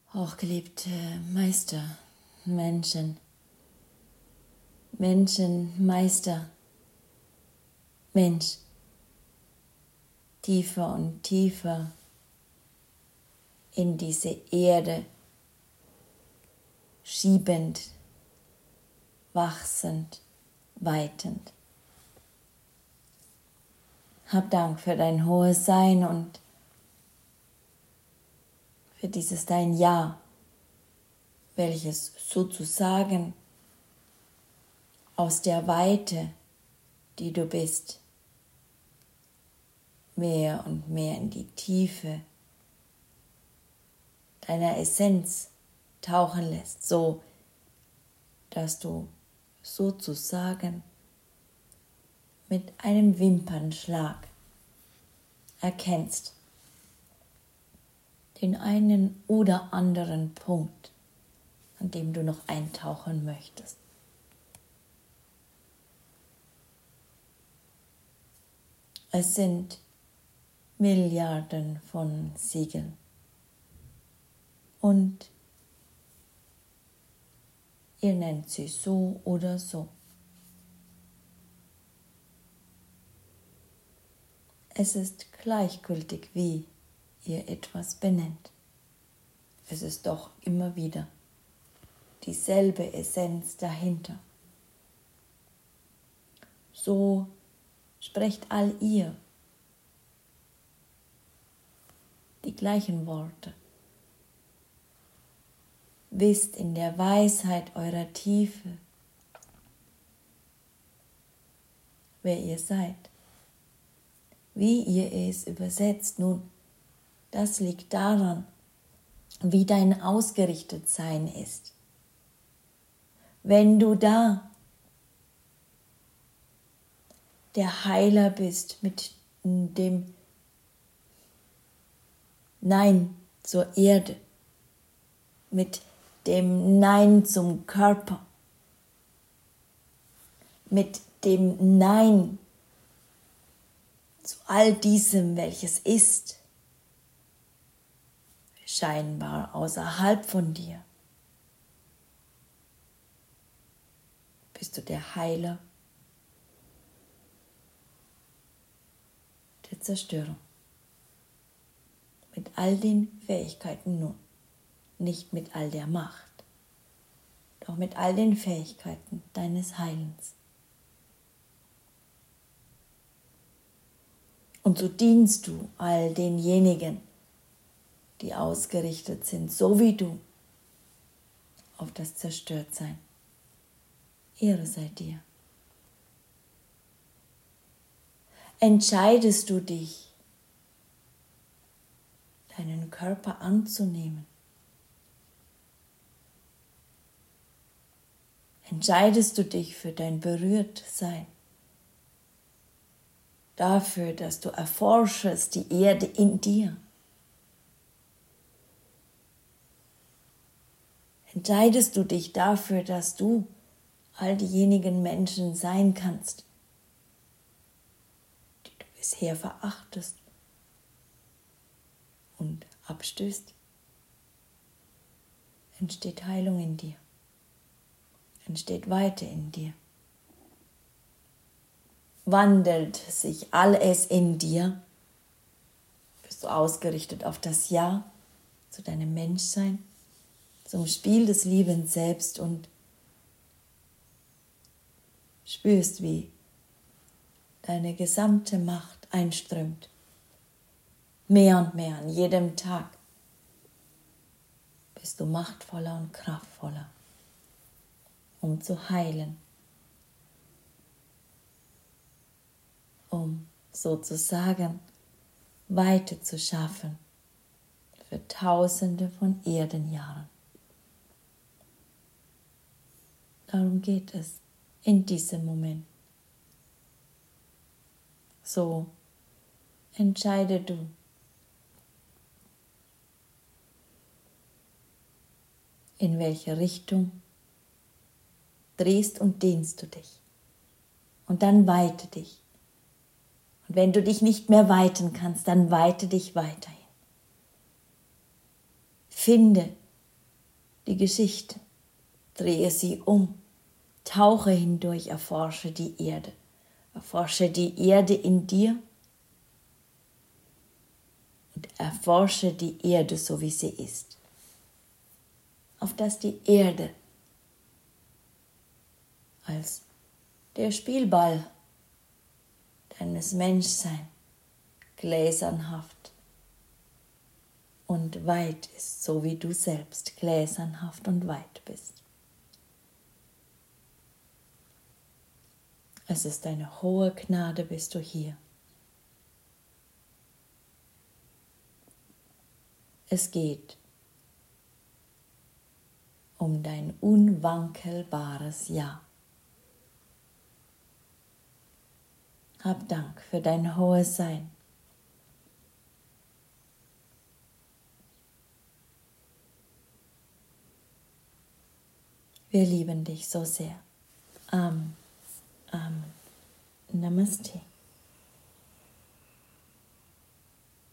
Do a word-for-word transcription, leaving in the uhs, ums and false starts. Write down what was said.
Hochgeliebte Meister, Menschen, Menschen, Meister, Mensch, tiefer und tiefer in diese Erde schiebend, wachsend, weitend. Hab Dank für dein hohes Sein und für dieses dein Ja, welches sozusagen aus der Weite, die du bist, mehr und mehr in die Tiefe deiner Essenz tauchen lässt, so dass du sozusagen mit einem Wimpernschlag erkennst den einen oder anderen Punkt, an dem du noch eintauchen möchtest. Es sind Milliarden von Siegeln und ihr nennt sie so oder so. Es ist gleichgültig, wie ihr etwas benennt. Es ist doch immer wieder dieselbe Essenz dahinter. So sprecht all ihr die gleichen Worte. Wisst in der Weisheit eurer Tiefe, wer ihr seid. Wie ihr es übersetzt, nun, das liegt daran, wie dein Ausgerichtetsein ist. Wenn du da der Heiler bist mit dem Nein zur Erde, mit dem Nein zum Körper, mit dem Nein zu all diesem, welches ist, scheinbar außerhalb von dir, bist du der Heiler der Zerstörung. Mit all den Fähigkeiten nun, nicht mit all der Macht, doch mit all den Fähigkeiten deines Heilens. Und so dienst du all denjenigen, die ausgerichtet sind, so wie du, auf das Zerstörtsein. Ehre sei dir. Entscheidest du dich, deinen Körper anzunehmen? Entscheidest du dich für dein Berührtsein? Dafür, dass du erforschest die Erde in dir? Entscheidest du dich dafür, dass du all diejenigen Menschen sein kannst, die du bisher verachtest und abstößt? Entsteht Heilung in dir, entsteht Weite in dir. Wandelt sich alles in dir, bist du ausgerichtet auf das Ja zu deinem Menschsein, zum Spiel des Liebens selbst und spürst, wie deine gesamte Macht einströmt, mehr und mehr an jedem Tag bist du machtvoller und kraftvoller, um zu heilen, um sozusagen Weite zu schaffen für Tausende von Erdenjahren. Darum geht es in diesem Moment. So entscheide du, in welche Richtung drehst und dehnst du dich. Und dann weite dich. Und wenn du dich nicht mehr weiten kannst, dann weite dich weiterhin. Finde die Geschichte, drehe sie um, tauche hindurch, erforsche die Erde, erforsche die Erde in dir und erforsche die Erde, so wie sie ist, auf dass die Erde als der Spielball deines Menschseins gläsernhaft und weit ist, so wie du selbst gläsernhaft und weit bist. Es ist eine hohe Gnade, bist du hier. Es geht um dein unwankelbares Ja. Hab Dank für dein hohes Sein. Wir lieben dich so sehr. Amen. Amen. Namaste.